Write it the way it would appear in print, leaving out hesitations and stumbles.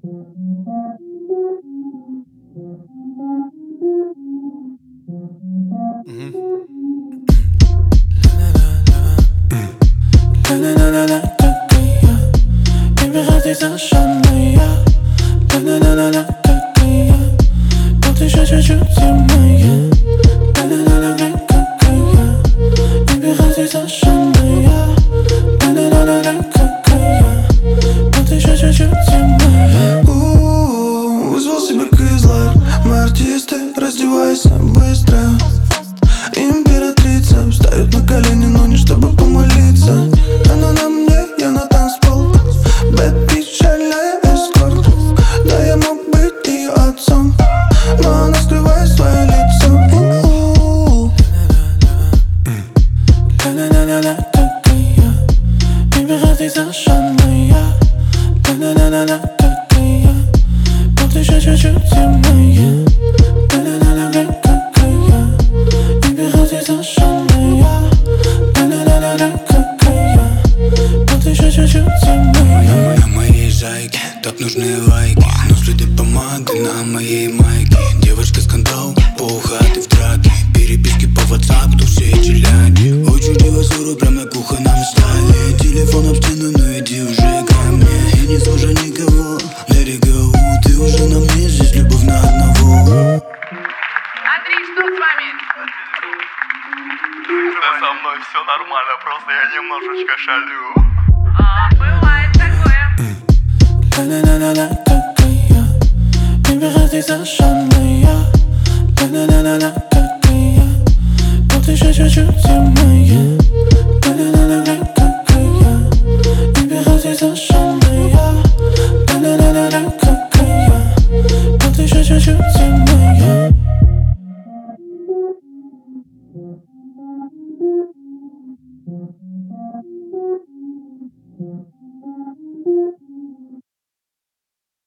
Ла-ла-ла-ла, как и я. Baby, ходи за мной, я. Ла-ла-ла-ла, как и я. Вот еще чуть-чуть и моя. Ла-ла-ла-ла, как и я. Baby, ходи за мной, я. Ла-ла-ла-ла, как и я. Вот еще чуть-чуть и моя. Вызвал себе кызлар. Мы артисты, раздевайся быстро. Императрица встает на колени, но не чтобы помолиться. Она на мне, я на танцпол. Бэд бич, шальная эскорт. Да, я мог быть ее отцом, но она скрывает свое лицо. Ла-ла-ла-ла, как и я. Baby, ходи за мной, я. Ла-ла-ла-ла, как и я. Вот еще чуть-чуть и моя. Ла-ла-ла-ла, как и я. Baby, ходи за мной, я. Ла-ла-ла-ла, как и я. Вот еще чуть-чуть и моя. На моей зайке так нужны лайки, но следы помады на моей майке. Девочка скандал, полхаты в драке, переписки по WhatsApp, тут все эти ляги. Очень дивозору прям на кухонном столе. Телефон об стену, ну иди уже ко мне. Я не слышу никого, let it go. Ты уже на мне, здесь любовь на одного. Андрей, что с вами? Да со мной все нормально, просто я немножечко шалю. Бывает такое. Ла-ла-ла-ла, как и я. Baby, ходи за мной, я. Ла-ла-ла-ла, как и я. Вот еще чуть-чуть и моя.